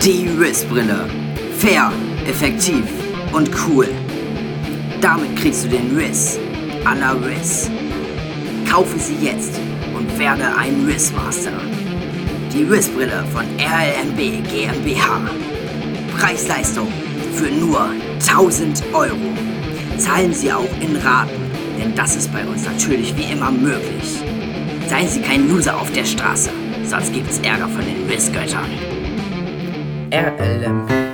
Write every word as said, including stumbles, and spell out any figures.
Die Riz-Brille. Fair, effektiv und cool. Damit kriegst du den Riz à la Riz. Kaufe sie jetzt und werde ein Riz-Master. Die Riz-Brille von R L M B GmbH. Preis-Leistung für nur tausend Euro. Zahlen Sie auch in Raten, denn das ist bei uns natürlich wie immer möglich. Seien Sie kein Loser auf der Straße, sonst gibt's Ärger von den Riz-Göttern. R L M